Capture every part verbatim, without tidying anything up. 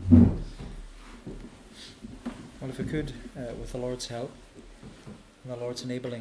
Well, if we could, uh, with the Lord's help and the Lord's enabling,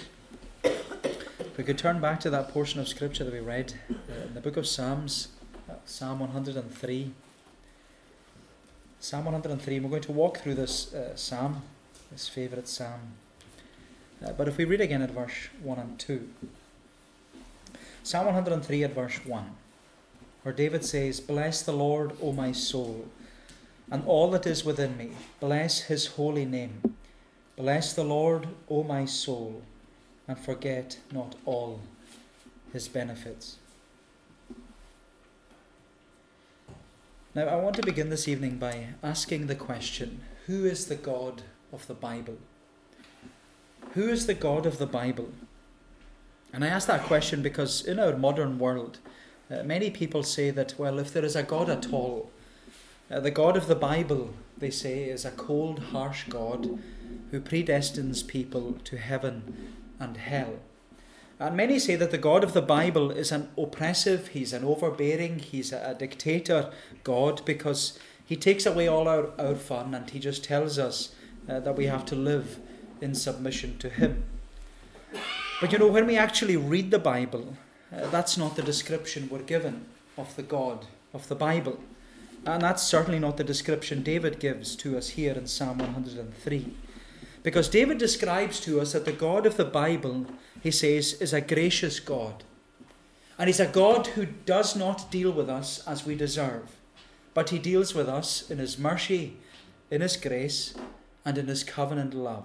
if we could turn back to that portion of Scripture that we read uh, in the book of Psalms, uh, Psalm one hundred three. Psalm one hundred three, and we're going to walk through this uh, psalm, this favourite psalm. Uh, but if we read again at verse one and two. Psalm one hundred three at verse one, where David says, "Bless the Lord, O my soul, and all that is within me. Bless his holy name. Bless the Lord, O my soul, and forget not all his benefits." Now, I want to begin this evening by asking the question, who is the God of the Bible? Who is the God of the Bible? And I ask that question because in our modern world, uh, many people say that, well, if there is a God at all, uh, the God of the Bible, they say, is a cold, harsh God who predestines people to heaven and hell. And many say that the God of the Bible is an oppressive, he's an overbearing, he's a, a dictator God, because he takes away all our, our fun and he just tells us uh, that we have to live in submission to him. But you know, when we actually read the Bible, uh, that's not the description we're given of the God of the Bible. And that's certainly not the description David gives to us here in Psalm one hundred three. Because David describes to us that the God of the Bible, he says, is a gracious God. And he's a God who does not deal with us as we deserve, but he deals with us in his mercy, in his grace, and in his covenant love.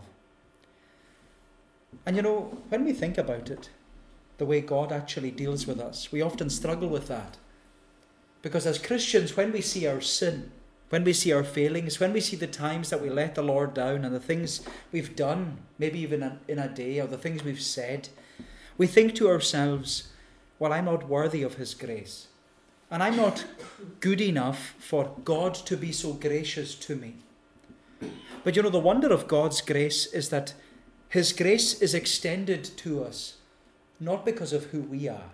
And you know, when we think about it, the way God actually deals with us, we often struggle with that. Because as Christians, when we see our sin, when we see our failings, when we see the times that we let the Lord down and the things we've done, maybe even in a day, or the things we've said, we think to ourselves, well, I'm not worthy of his grace. And I'm not good enough for God to be so gracious to me. But you know, the wonder of God's grace is that his grace is extended to us, not because of who we are,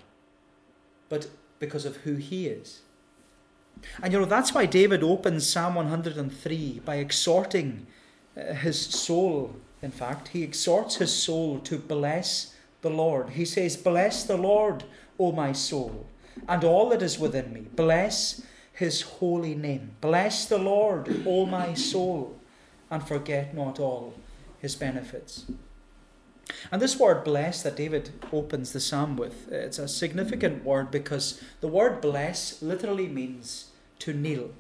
but because of who he is. And you know, that's why David opens Psalm one hundred three by exhorting uh, his soul. In fact, he exhorts his soul to bless the Lord. He says, "Bless the Lord, O my soul, and all that is within me. Bless his holy name. Bless the Lord, O my soul, and forget not all his benefits." And this word bless that David opens the psalm with, it's a significant word because the word bless literally means to kneel.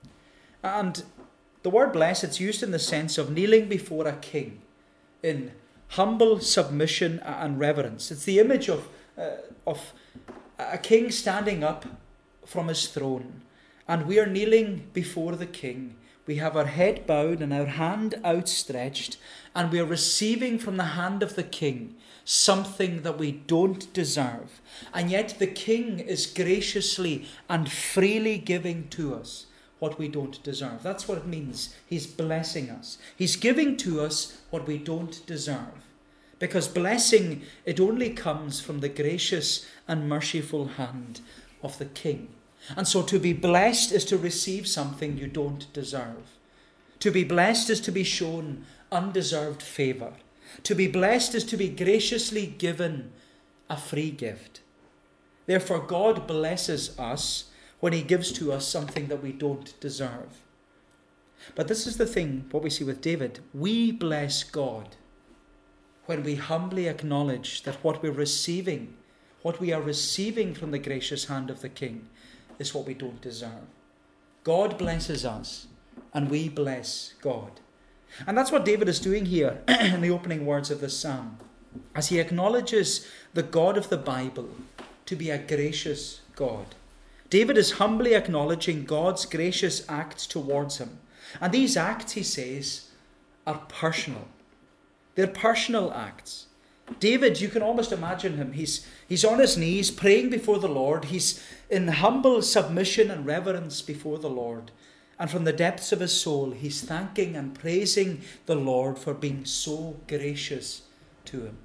And the word bless, it's used in the sense of kneeling before a king in humble submission and reverence. It's the image of, uh, of a king standing up from his throne, and we are kneeling before the king. We have our head bowed and our hand outstretched, and we are receiving from the hand of the king something that we don't deserve. And yet the king is graciously and freely giving to us what we don't deserve. That's what it means. He's blessing us. He's giving to us what we don't deserve. Because blessing, it only comes from the gracious and merciful hand of the king. And so to be blessed is to receive something you don't deserve. To be blessed is to be shown undeserved favour. To be blessed is to be graciously given a free gift. Therefore, God blesses us when he gives to us something that we don't deserve. But this is the thing, what we see with David. We bless God when we humbly acknowledge that what we're receiving, what we are receiving from the gracious hand of the king, is what we don't deserve. God blesses us, and we bless God. And that's what David is doing here in the opening words of this psalm, as he acknowledges the God of the Bible to be a gracious God. David is humbly acknowledging God's gracious acts towards him. And these acts, he says, are personal. They're personal acts. David, you can almost imagine him. He's, he's on his knees praying before the Lord. He's in humble submission and reverence before the Lord. And from the depths of his soul, he's thanking and praising the Lord for being so gracious to him.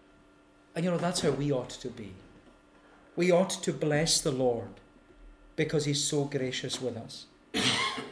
And you know, that's how we ought to be. We ought to bless the Lord because he's so gracious with us.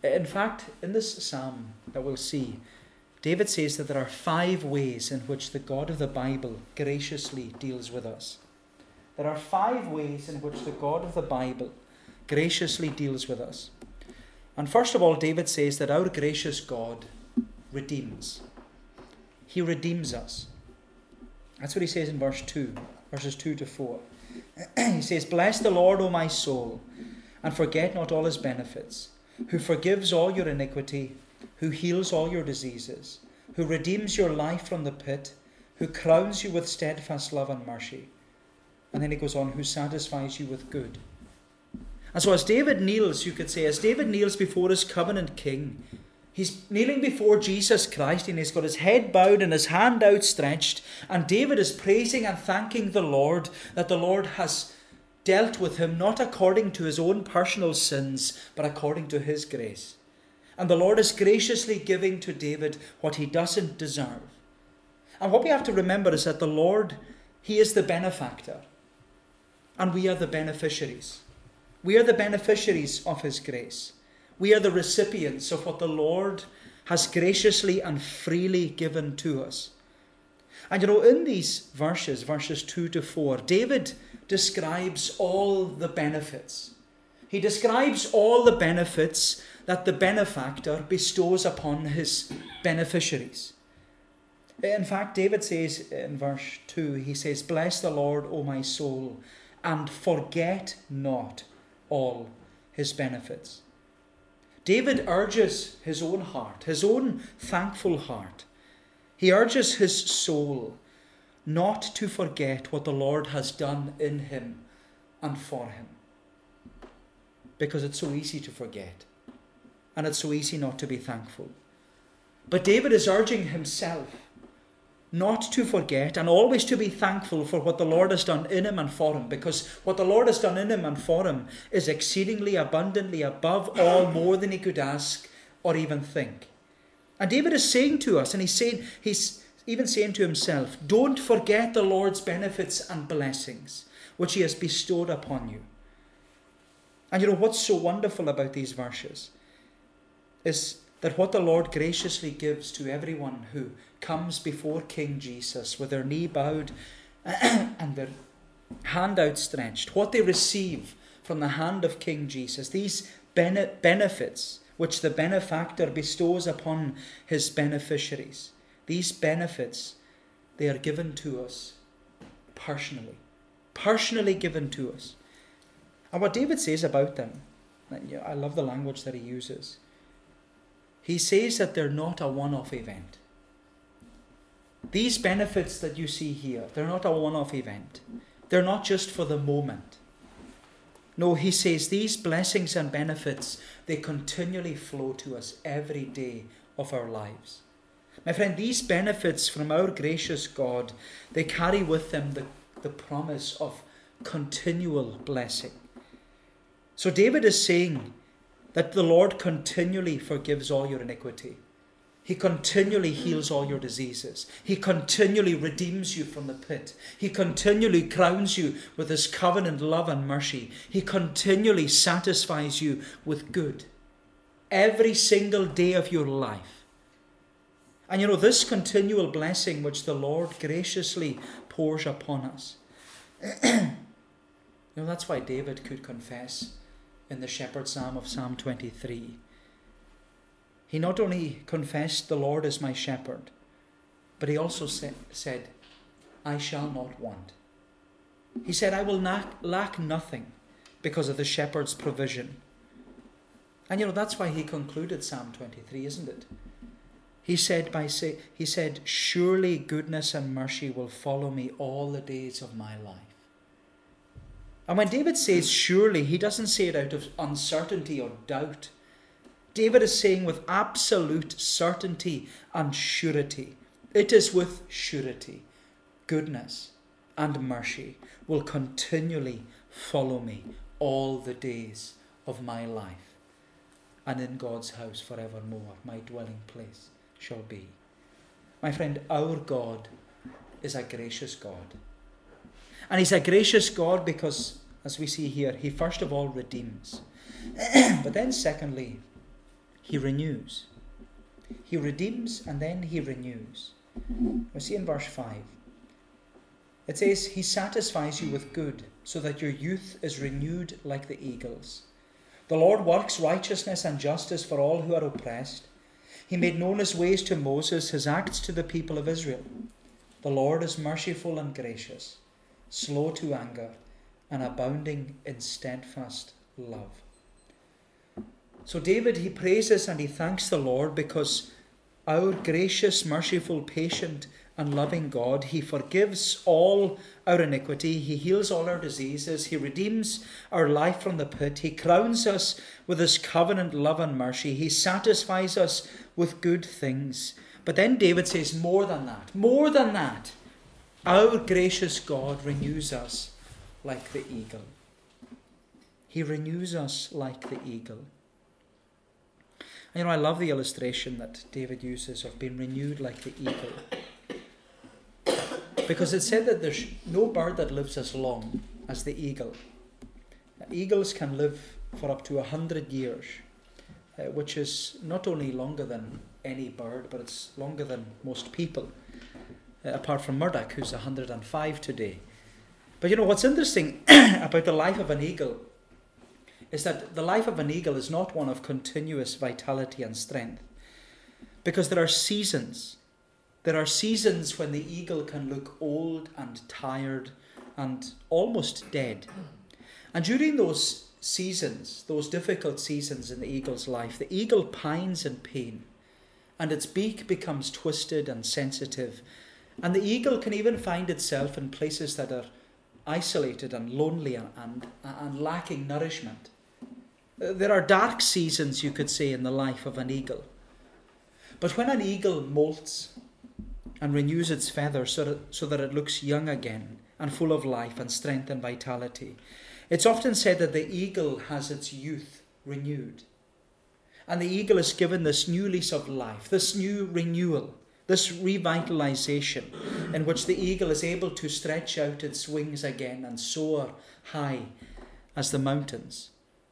In fact, in this psalm that we'll see, David says that there are five ways in which the God of the Bible graciously deals with us. There are five ways in which the God of the Bible graciously deals with us. And first of all, David says that our gracious God redeems. He redeems us. That's what he says in verse two, verses two to four. He says, "Bless the Lord, O my soul, and forget not all his benefits, who forgives all your iniquity, who heals all your diseases, who redeems your life from the pit, who crowns you with steadfast love and mercy." And then he goes on, "who satisfies you with good." And so as David kneels, you could say, as David kneels before his covenant king, he's kneeling before Jesus Christ, and he's got his head bowed and his hand outstretched, and David is praising and thanking the Lord that the Lord has dealt with him not according to his own personal sins, but according to his grace. And the Lord is graciously giving to David what he doesn't deserve. And what we have to remember is that the Lord, he is the benefactor, and we are the beneficiaries. We are the beneficiaries of his grace. We are the recipients of what the Lord has graciously and freely given to us. And you know, in these verses, verses two to four, David describes all the benefits. He describes all the benefits that the benefactor bestows upon his beneficiaries. In fact, David says in verse two, he says, "Bless the Lord, O my soul, and forget not all his benefits." David urges his own heart, his own thankful heart. He urges his soul not to forget what the Lord has done in him and for him. Because it's so easy to forget. And it's so easy not to be thankful. But David is urging himself not to forget and always to be thankful for what the Lord has done in him and for him. Because what the Lord has done in him and for him is exceedingly abundantly above all, more than he could ask or even think. And David is saying to us, and he's saying, he's even saying to himself, don't forget the Lord's benefits and blessings which he has bestowed upon you. And you know what's so wonderful about these verses is that what the Lord graciously gives to everyone who comes before King Jesus with their knee bowed and their hand outstretched, what they receive from the hand of King Jesus, these bene- benefits which the benefactor bestows upon his beneficiaries, these benefits, they are given to us personally, personally given to us. And what David says about them, I love the language that he uses. He says that they're not a one-off event. These benefits that you see here, they're not a one-off event. They're not just for the moment. No, he says these blessings and benefits, they continually flow to us every day of our lives. My friend, these benefits from our gracious God, they carry with them the, the promise of continual blessing. So David is saying that the Lord continually forgives all your iniquity. He continually heals all your diseases. He continually redeems you from the pit. He continually crowns you with his covenant love and mercy. He continually satisfies you with good every single day of your life. And you know, this continual blessing which the Lord graciously pours upon us, you know, that's why David could confess in the Shepherd Psalm of Psalm twenty-three. He not only confessed, "The Lord is my shepherd," but he also sa- said, "I shall not want." He said, "I will not lack nothing because of the shepherd's provision." And you know, that's why he concluded Psalm twenty-three, isn't it? He said, by say, he said, "Surely goodness and mercy will follow me all the days of my life." And when David says surely, he doesn't say it out of uncertainty or doubt. David is saying with absolute certainty and surety. It is with surety. Goodness and mercy will continually follow me all the days of my life. And in God's house forevermore, my dwelling place shall be. My friend, our God is a gracious God. And he's a gracious God because, as we see here, he first of all redeems. But then secondly, he renews. He redeems and then he renews. We see in verse five. It says, he satisfies you with good, so that your youth is renewed like the eagles. The Lord works righteousness and justice for all who are oppressed. He made known his ways to Moses, his acts to the people of Israel. The Lord is merciful and gracious, slow to anger, and abounding in steadfast love. So David, he praises and he thanks the Lord because our gracious, merciful, patient, and loving God, he forgives all our iniquity, he heals all our diseases, he redeems our life from the pit, he crowns us with his covenant love and mercy, he satisfies us with good things. But then David says, more than that, more than that, our gracious God renews us like the eagle. He renews us like the eagle. And you know, I love the illustration that David uses of being renewed like the eagle. Because it's said that there's no bird that lives as long as the eagle. Eagles can live for up to a hundred years, uh, which is not only longer than any bird, but it's longer than most people, uh, apart from Murdoch, who's one hundred and five today. But you know, what's interesting about the life of an eagle is that the life of an eagle is not one of continuous vitality and strength, because there are seasons. There are seasons when the eagle can look old and tired and almost dead. And during those seasons, those difficult seasons in the eagle's life, the eagle pines in pain, and its beak becomes twisted and sensitive. And the eagle can even find itself in places that are isolated and lonely and, and, and lacking nourishment. There are dark seasons, you could say, in the life of an eagle. But when an eagle molts and renews its feathers so that, so that it looks young again and full of life and strength and vitality, it's often said that the eagle has its youth renewed. And the eagle is given this new lease of life, this new renewal, this revitalization in which the eagle is able to stretch out its wings again and soar high as the mountains.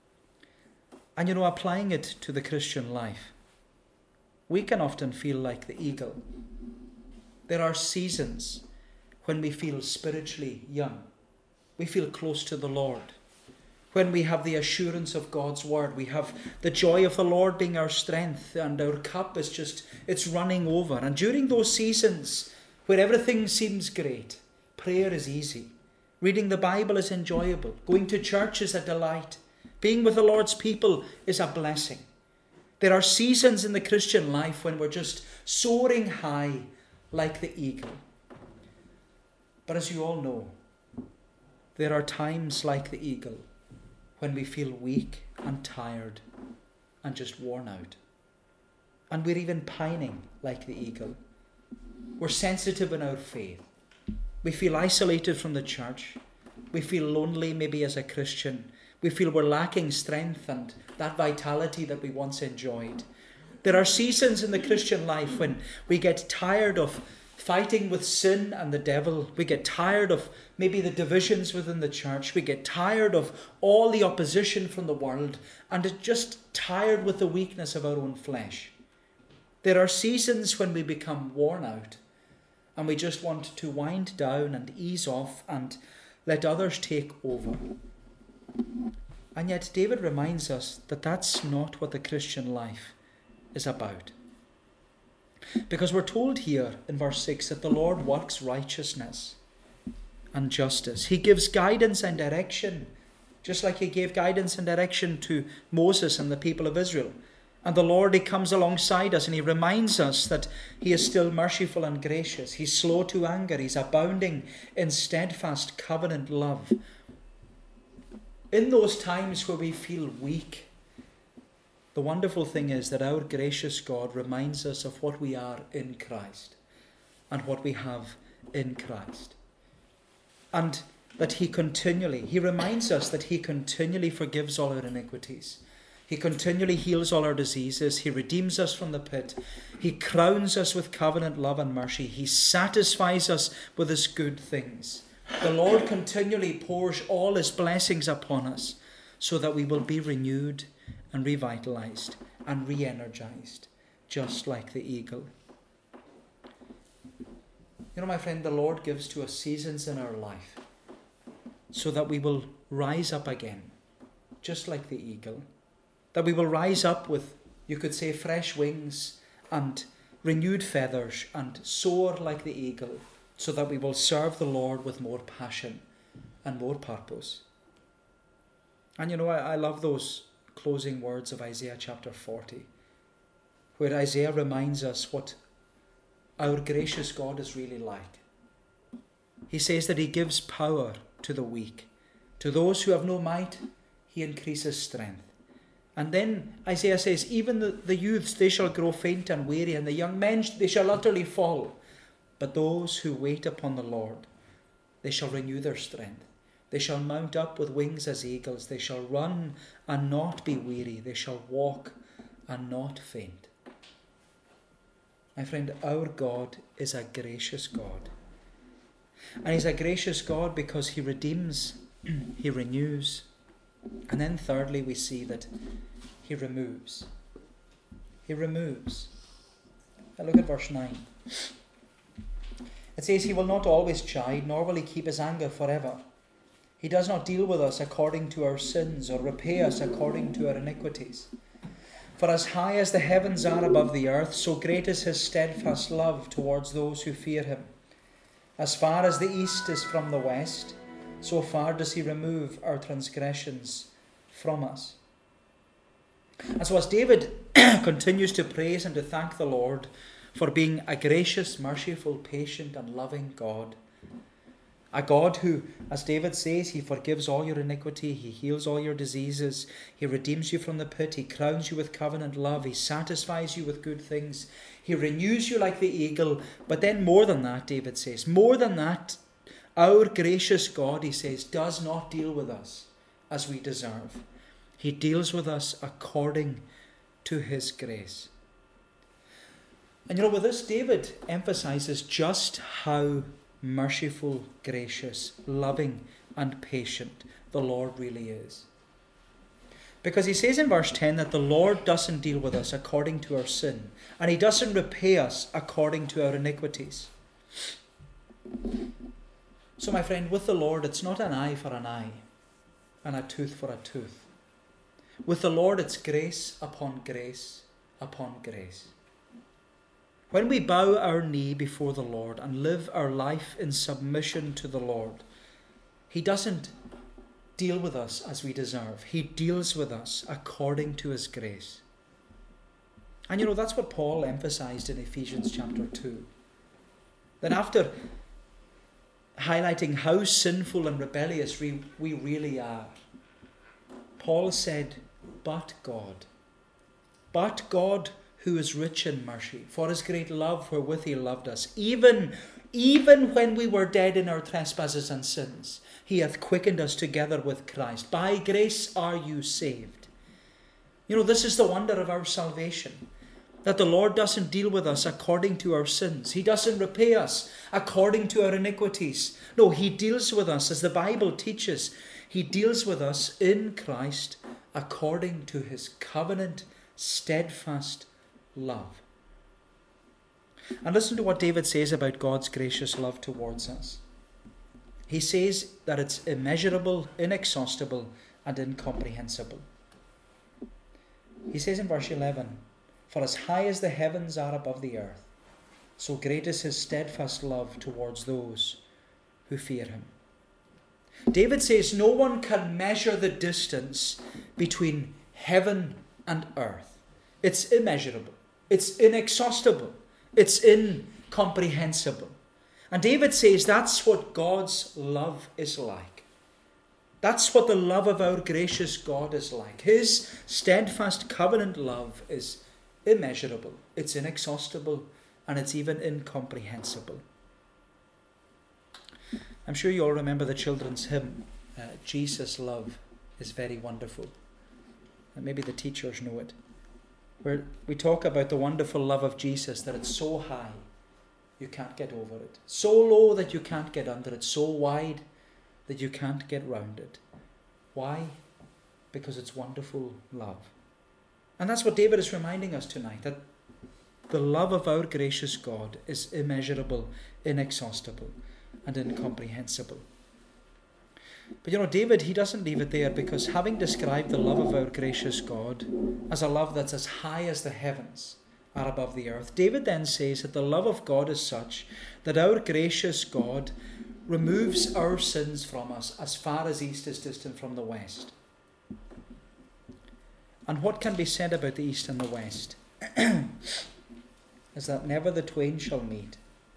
And you know, applying it to the Christian life, we can often feel like the eagle. There are seasons when we feel spiritually young. We feel close to the Lord. When we have the assurance of God's word, we have the joy of the Lord being our strength, and our cup is just, it's running over. And during those seasons where everything seems great, prayer is easy. Reading the Bible is enjoyable. Going to church is a delight. Being with the Lord's people is a blessing. There are seasons in the Christian life when we're just soaring high like the eagle. But as you all know, there are times like the eagle when we feel weak and tired and just worn out. And we're even pining like the eagle. We're sensitive in our faith. We feel isolated from the church. We feel lonely maybe as a Christian. We feel we're lacking strength and that vitality that we once enjoyed. There are seasons in the Christian life when we get tired of fighting with sin and the devil. We get tired of maybe the divisions within the church. We get tired of all the opposition from the world, and it's just tired with the weakness of our own flesh. There are seasons when we become worn out and we just want to wind down and ease off and let others take over. And yet David reminds us that that's not what the Christian life is about. Because we're told here in verse six that the Lord works righteousness and justice. He gives guidance and direction, just like he gave guidance and direction to Moses and the people of Israel. And the Lord, he comes alongside us and he reminds us that he is still merciful and gracious. He's slow to anger. He's abounding in steadfast covenant love. In those times where we feel weak, the wonderful thing is that our gracious God reminds us of what we are in Christ and what we have in Christ. And that he continually, he reminds us that he continually forgives all our iniquities. He continually heals all our diseases. He redeems us from the pit. He crowns us with covenant love and mercy. He satisfies us with his good things. The Lord continually pours all his blessings upon us so that we will be renewed and revitalized and re-energized, just like the eagle. You know, my friend, the Lord gives to us seasons in our life so that we will rise up again, just like the eagle. That we will rise up with, you could say, fresh wings and renewed feathers and soar like the eagle, so that we will serve the Lord with more passion and more purpose. And you know, I, I love those closing words of Isaiah chapter forty, where Isaiah reminds us what our gracious God is really like. He says that he gives power to the weak. To those who have no might, he increases strength. And then Isaiah says, even the, the youths, they shall grow faint and weary, and the young men, they shall utterly fall. But those who wait upon the Lord, they shall renew their strength. They shall mount up with wings as eagles. They shall run and not be weary. They shall walk and not faint. My friend, our God is a gracious God. And he's a gracious God because he redeems, he renews. And then thirdly, we see that he removes. He removes. Now look at verse nine. It says, he will not always chide, nor will he keep his anger forever. He does not deal with us according to our sins, or repay us according to our iniquities. For as high as the heavens are above the earth, so great is his steadfast love towards those who fear him. As far as the east is from the west, so far does he remove our transgressions from us. And so as David continues to praise and to thank the Lord for being a gracious, merciful, patient and loving God, a God who, as David says, he forgives all your iniquity, he heals all your diseases, he redeems you from the pit, he crowns you with covenant love, he satisfies you with good things, he renews you like the eagle. But then more than that, David says, more than that, our gracious God, he says, does not deal with us as we deserve. He deals with us according to his grace. And you know, with this, David emphasizes just how merciful, gracious, loving and patient the Lord really is. Because he says in verse ten that the Lord doesn't deal with us according to our sin, and he doesn't repay us according to our iniquities. So my friend, with the Lord, it's not an eye for an eye and a tooth for a tooth. With the Lord, it's grace upon grace upon grace. When we bow our knee before the Lord and live our life in submission to the Lord, he doesn't deal with us as we deserve. He deals with us according to his grace. And you know, that's what Paul emphasized in Ephesians chapter two. That after highlighting how sinful and rebellious we, we really are, Paul said, but God, but God who is rich in mercy, for his great love wherewith he loved us, even, even when we were dead in our trespasses and sins, he hath quickened us together with Christ. By grace are you saved. You know, this is the wonder of our salvation, that the Lord doesn't deal with us according to our sins. He doesn't repay us according to our iniquities. No, he deals with us, as the Bible teaches, he deals with us in Christ according to his covenant, steadfast love. And listen to what David says about God's gracious love towards us. He says that it's immeasurable, inexhaustible, and incomprehensible. He says in verse eleven, for as high as the heavens are above the earth, so great is his steadfast love towards those who fear him. David says no one can measure the distance between heaven and earth. It's immeasurable. It's inexhaustible. It's incomprehensible. And David says that's what God's love is like. That's what the love of our gracious God is like. His steadfast covenant love is immeasurable. It's inexhaustible. And it's even incomprehensible. I'm sure you all remember the children's hymn, uh, Jesus' Love is Very Wonderful. And maybe the teachers know it, where we talk about the wonderful love of Jesus, that it's so high you can't get over it, so low that you can't get under it, so wide that you can't get round it. Why? Because it's wonderful love. And that's what David is reminding us tonight, that the love of our gracious God is immeasurable, inexhaustible, and incomprehensible. But you know, David, he doesn't leave it there, because having described the love of our gracious God as a love that's as high as the heavens are above the earth, David then says that the love of God is such that our gracious God removes our sins from us as far as east is distant from the west. And what can be said about the east and the west is that never the twain shall meet.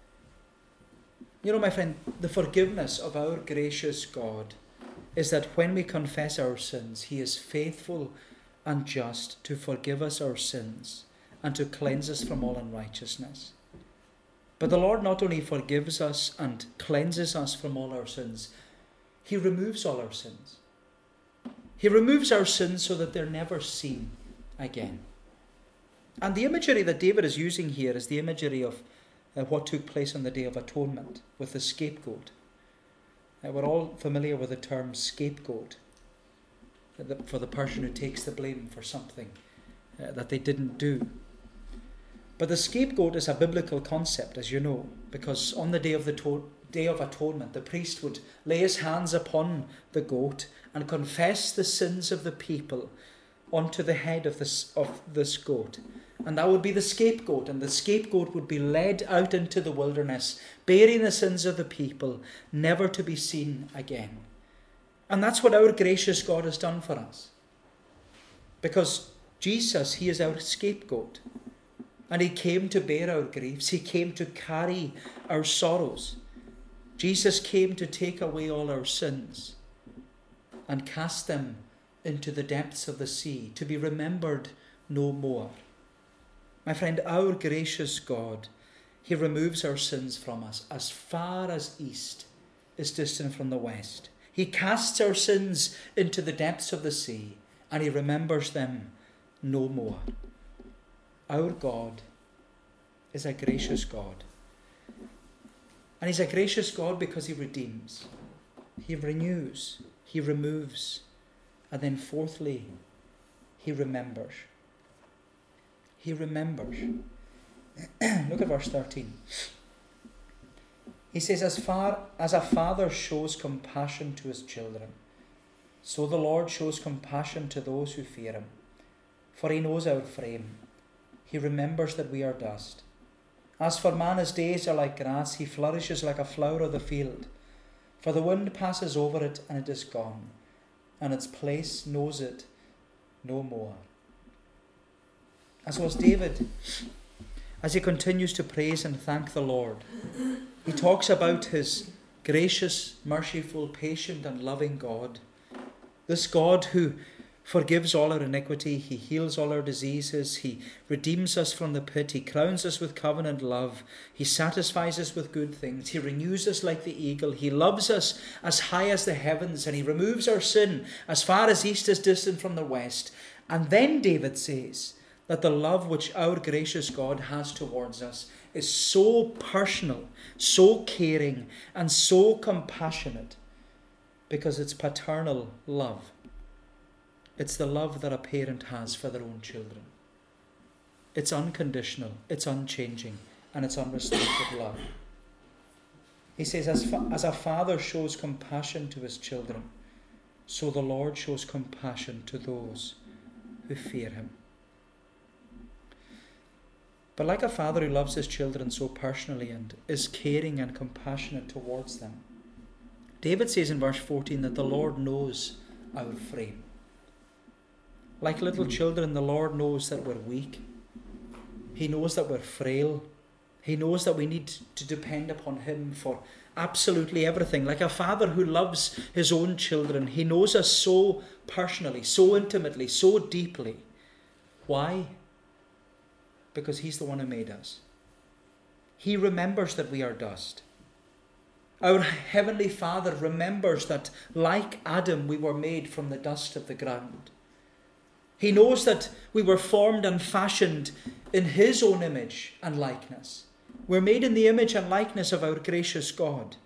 You know, my friend, the forgiveness of our gracious God is that when we confess our sins, he is faithful and just to forgive us our sins and to cleanse us from all unrighteousness. But the Lord not only forgives us and cleanses us from all our sins, he removes all our sins. He removes our sins so that they're never seen again. And the imagery that David is using here is the imagery of uh, what took place on the Day of Atonement with the scapegoat. Uh, we're all familiar with the term scapegoat, uh, for the person who takes the blame for something uh, that they didn't do. But the scapegoat is a biblical concept, as you know, because on the Day of the to- Day of Atonement, the priest would lay his hands upon the goat and confess the sins of the people onto the head of this of this goat. And that would be the scapegoat, and the scapegoat would be led out into the wilderness, bearing the sins of the people, never to be seen again. And that's what our gracious God has done for us. Because Jesus, he is our scapegoat. And he came to bear our griefs. He came to carry our sorrows. Jesus came to take away all our sins and cast them into the depths of the sea, to be remembered no more. My friend, our gracious God, he removes our sins from us as far as east is distant from the west. He casts our sins into the depths of the sea, and he remembers them no more. Our God is a gracious God. And he's a gracious God because he redeems, he renews, he removes, and then fourthly, he remembers. He remembers. Look at verse thirteen. He says, as far as a father shows compassion to his children, so the Lord shows compassion to those who fear him. For he knows our frame. He remembers that we are dust. As for man, his days are like grass. He flourishes like a flower of the field. For the wind passes over it, and it is gone, and its place knows it no more. As was David, as he continues to praise and thank the Lord, he talks about his gracious, merciful, patient, and loving God. This God who forgives all our iniquity, he heals all our diseases, he redeems us from the pit, he crowns us with covenant love, he satisfies us with good things, he renews us like the eagle, he loves us as high as the heavens, and he removes our sin as far as east is distant from the west. And then David says that the love which our gracious God has towards us is so personal, so caring, and so compassionate, because it's paternal love. It's the love that a parent has for their own children. It's unconditional, it's unchanging, and it's unrestricted love. He says, as, fa- as a father shows compassion to his children, so the Lord shows compassion to those who fear him. But like a father who loves his children so personally and is caring and compassionate towards them, David says in verse fourteen that the Lord knows our frame. Like little children, the Lord knows that we're weak. He knows that we're frail. He knows that we need to depend upon him for absolutely everything. Like a father who loves his own children, he knows us so personally, so intimately, so deeply. Why? Because he's the one who made us. He remembers that we are dust. Our heavenly Father remembers that, like Adam, we were made from the dust of the ground. He knows that we were formed and fashioned in his own image and likeness. We're made in the image and likeness of our gracious God.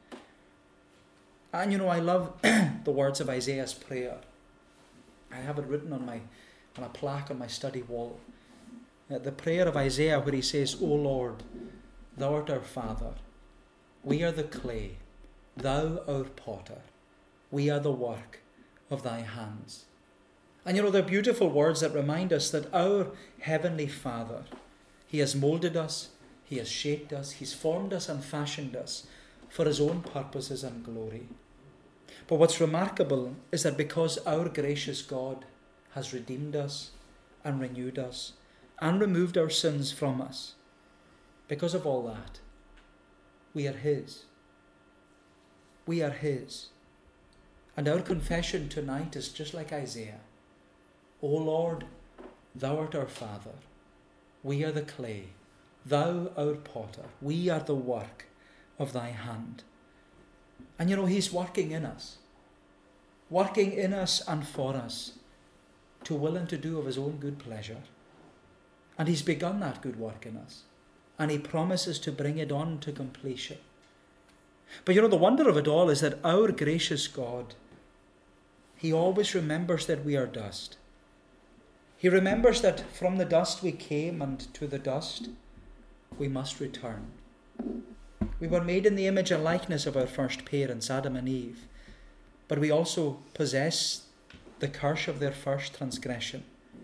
And you know, I love the words of Isaiah's prayer. I have it written on my on a plaque on my study wall. Uh, the prayer of Isaiah where he says, O Lord, thou art our Father. We are the clay, thou our potter. We are the work of thy hands. And you know, they're beautiful words that remind us that our Heavenly Father, he has moulded us, he has shaped us, he's formed us and fashioned us for his own purposes and glory. But what's remarkable is that because our gracious God has redeemed us and renewed us and removed our sins from us, because of all that, we are his. We are his. And our confession tonight is just like Isaiah. O Lord, thou art our Father. We are the clay, thou our potter. We are the work of thy hand. And you know, he's working in us. Working in us and for us to will and to do of his own good pleasure. And he's begun that good work in us. And he promises to bring it on to completion. But you know, the wonder of it all is that our gracious God, he always remembers that we are dust. He remembers that from the dust we came, and to the dust we must return. We were made in the image and likeness of our first parents, Adam and Eve, but we also possess the curse of their first transgression.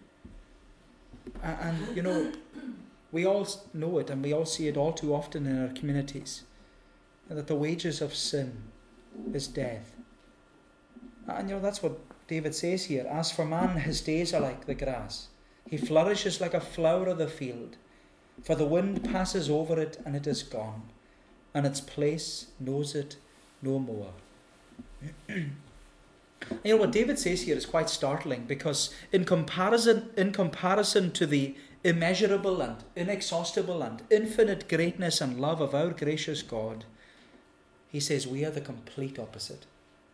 And, you know, we all know it, and we all see it all too often in our communities, that the wages of sin is death. And, you know, that's what David says here. As for man, his days are like the grass. He flourishes like a flower of the field. For the wind passes over it, and it is gone, and its place knows it no more. And you know what David says here is quite startling, because in comparison, in comparison to the immeasurable and inexhaustible and infinite greatness and love of our gracious God, he says we are the complete opposite.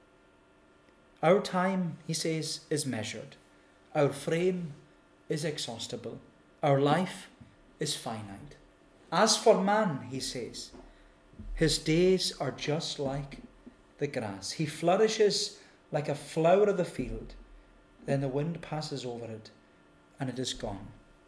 Our time, he says, is measured. Our frame is exhaustible. Our life is finite. As for man, he says, his days are just like the grass. He flourishes like a flower of the field. Then the wind passes over it, and it is gone.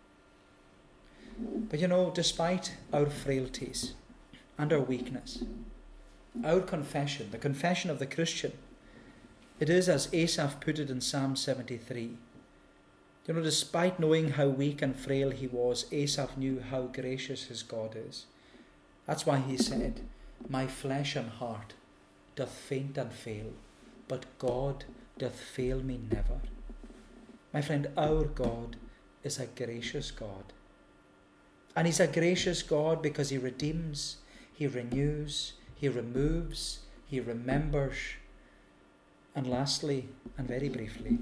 But you know, despite our frailties and our weakness, our confession, the confession of the Christian, it is as Asaph put it in Psalm seventy-three. You know, despite knowing how weak and frail he was, Asaph knew how gracious his God is. That's why he said, my flesh and heart doth faint and fail, but God doth fail me never. My friend, our God is a gracious God. And he's a gracious God because he redeems, he renews, he removes, he remembers. And lastly, and very briefly,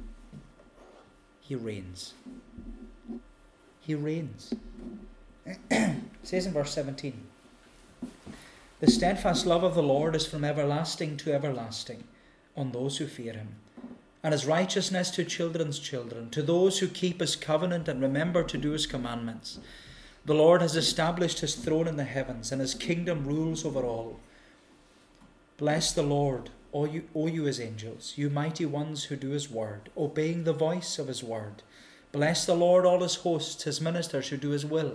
he reigns. He reigns. It says in verse seventeen, the steadfast love of the Lord is from everlasting to everlasting on those who fear him, and his righteousness to children's children, to those who keep his covenant and remember to do his commandments. The Lord has established his throne in the heavens, and his kingdom rules over all. Bless the Lord, O you, o you his angels, you mighty ones who do his word, obeying the voice of his word. Bless the Lord, all his hosts, his ministers who do his will.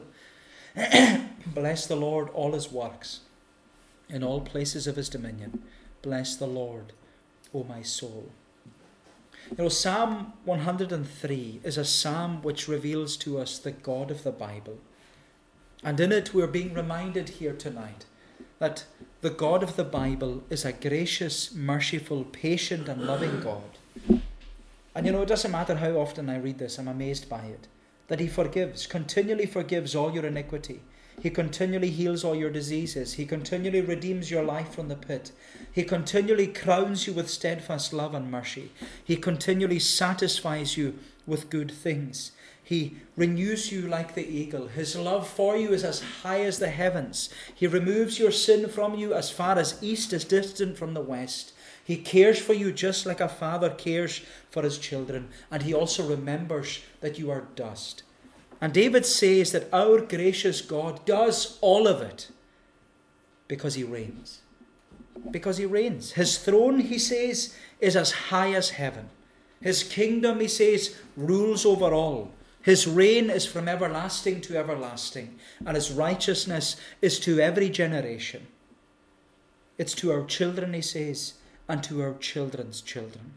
Bless the Lord, all his works, in all places of his dominion. Bless the Lord, O my soul. You know, Psalm one hundred three is a psalm which reveals to us the God of the Bible. And in it we're being reminded here tonight that the God of the Bible is a gracious, merciful, patient and loving God. And you know, it doesn't matter how often I read this, I'm amazed by it. That he forgives, continually forgives all your iniquity. He continually heals all your diseases. He continually redeems your life from the pit. He continually crowns you with steadfast love and mercy. He continually satisfies you with good things. He renews you like the eagle. His love for you is as high as the heavens. He removes your sin from you as far as east is distant from the west. He cares for you just like a father cares for his children. And he also remembers that you are dust. And David says that our gracious God does all of it because he reigns. Because he reigns. His throne, he says, is as high as heaven. His kingdom, he says, rules over all. His reign is from everlasting to everlasting, and his righteousness is to every generation. It's to our children, he says, and to our children's children.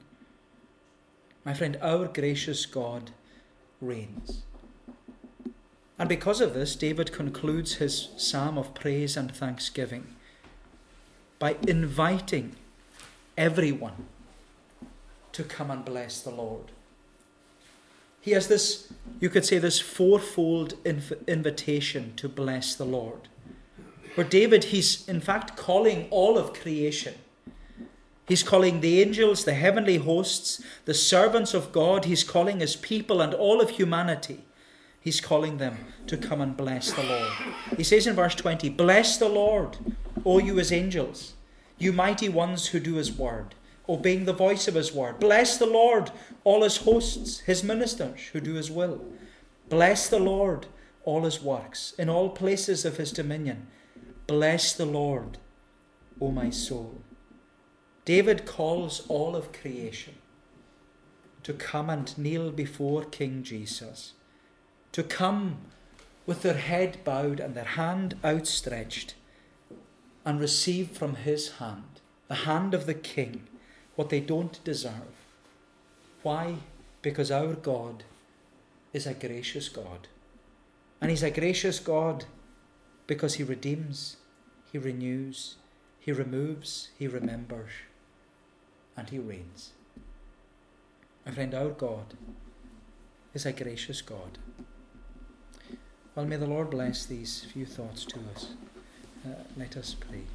My friend, our gracious God reigns. And because of this, David concludes his psalm of praise and thanksgiving by inviting everyone to come and bless the Lord. He has this, you could say, this fourfold inv- invitation to bless the Lord. For David, he's in fact calling all of creation. He's calling the angels, the heavenly hosts, the servants of God. He's calling his people and all of humanity. He's calling them to come and bless the Lord. He says in verse twenty, "Bless the Lord, O you his angels, you mighty ones who do his word, obeying the voice of his word. Bless the Lord, all his hosts, his ministers who do his will. Bless the Lord, all his works, in all places of his dominion. Bless the Lord, O my soul." David calls all of creation to come and kneel before King Jesus, to come with their head bowed and their hand outstretched and receive from his hand, the hand of the King, what they don't deserve. Why? Because our God is a gracious God. And he's a gracious God because he redeems, he renews, he removes, he remembers, and he reigns. My friend, our God is a gracious God. Well, may the Lord bless these few thoughts to us. Uh, let us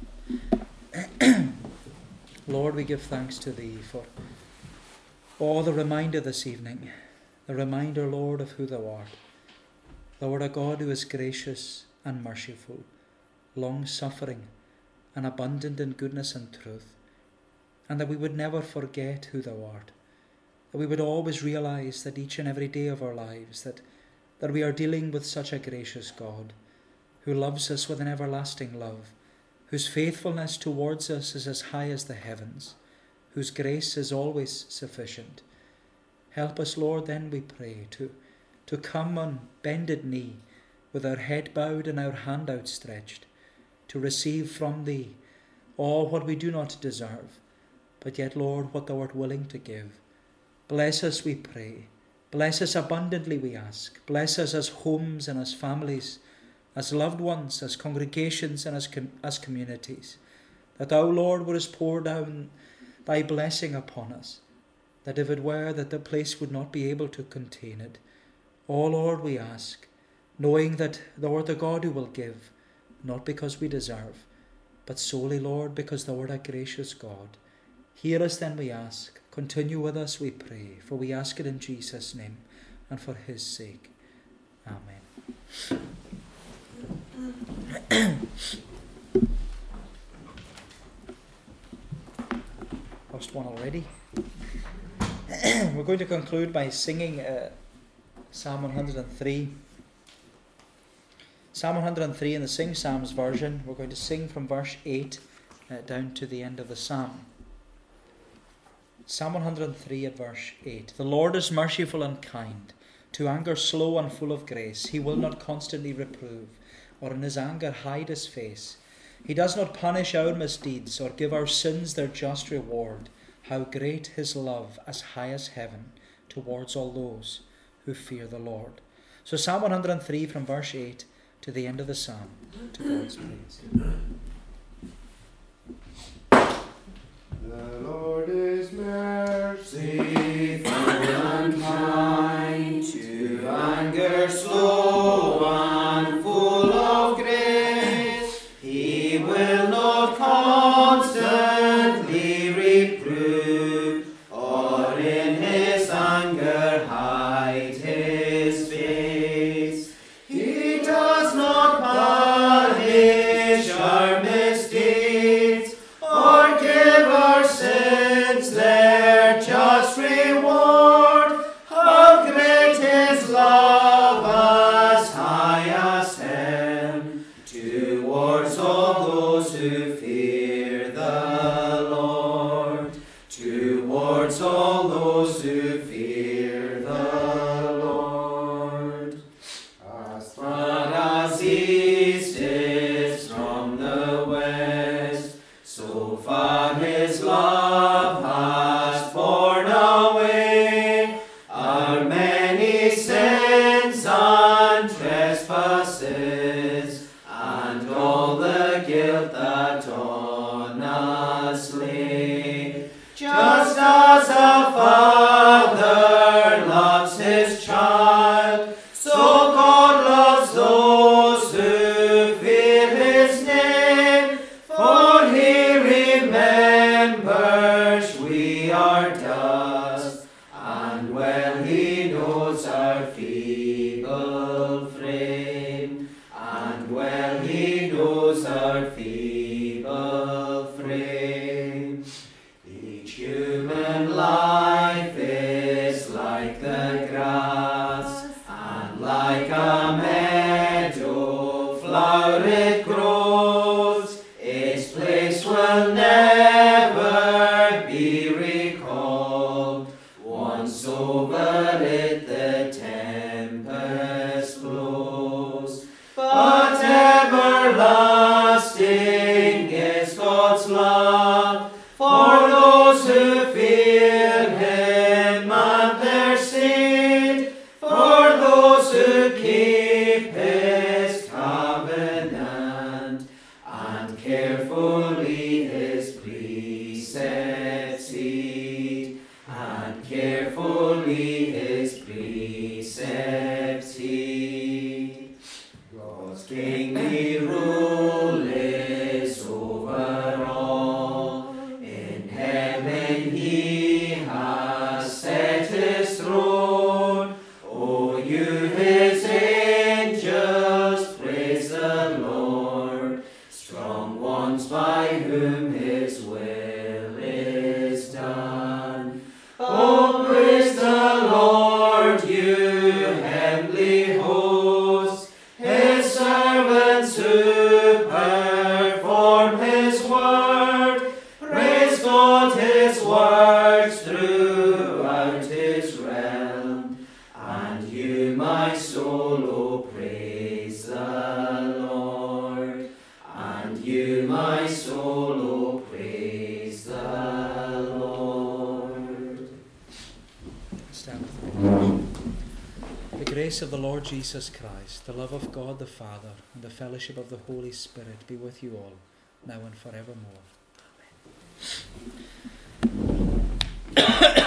pray. Lord, we give thanks to thee for all the reminder this evening, the reminder, Lord, of who thou art. Thou art a God who is gracious and merciful, long-suffering and abundant in goodness and truth, and that we would never forget who thou art, that we would always realize that each and every day of our lives that, that we are dealing with such a gracious God who loves us with an everlasting love, whose faithfulness towards us is as high as the heavens, whose grace is always sufficient. Help us, Lord, then we pray, to, to come on bended knee, with our head bowed and our hand outstretched, to receive from thee all what we do not deserve, but yet, Lord, what thou art willing to give. Bless us, we pray. Bless us abundantly, we ask. Bless us as homes and as families, as loved ones, as congregations and as, com- as communities, that thou, Lord, wouldest pour down thy blessing upon us, that if it were that the place would not be able to contain it. O Lord, we ask, knowing that thou art the God who will give, not because we deserve, but solely, Lord, because thou art a gracious God. Hear us then, we ask. Continue with us, we pray, for we ask it in Jesus' name and for his sake. Amen. Lost one already. We're going to conclude by singing uh, Psalm one hundred three. Psalm one hundred three in the Sing Psalms version. We're going to sing from verse eight uh, down to the end of the psalm. Psalm one hundred three at verse eight. The Lord is merciful and kind, to anger slow and full of grace. He will not constantly reprove, or in his anger hide his face. He does not punish our misdeeds, or give our sins their just reward. How great his love, as high as heaven, towards all those who fear the Lord. So Psalm one hundred three from verse eight to the end of the psalm, to God's praise. The Lord is merciful and kind, to anger slow and full of grace. He will not constantly reprove, or in his anger hide his face. He does not punish our misdeeds, or give our sins their just reward. How great his love, as high and trespasses, and all the guilt that on us lay. Just as a father loves his child, so God loves those who fear his name, for he remembers we are dust, and well he knows our feeble frame, and well he knows our feeble frame. Each human life is like the grass, and like a meadow flower it grows. Its place will never be recalled. Once over it the tempest blows. But everlasting is God's love for those who fear him and their seed, for those who keep his covenant and carefully his precepts heed, and carefully his precepts heed. God's kingly rule is over all. In heaven he has set his throne. O you his angels, praise the Lord. Strong ones by whom his will is done. O praise the Lord, you heavenly hosts, his servants who perform his word. Praise God, his works throughout his realm. And you, my soul, O praise the Lord. And you, my soul, O praise the Lord. Stand with me. The grace of the Lord Jesus Christ, the love of God the Father, and the fellowship of the Holy Spirit be with you all, now and forevermore. Amen.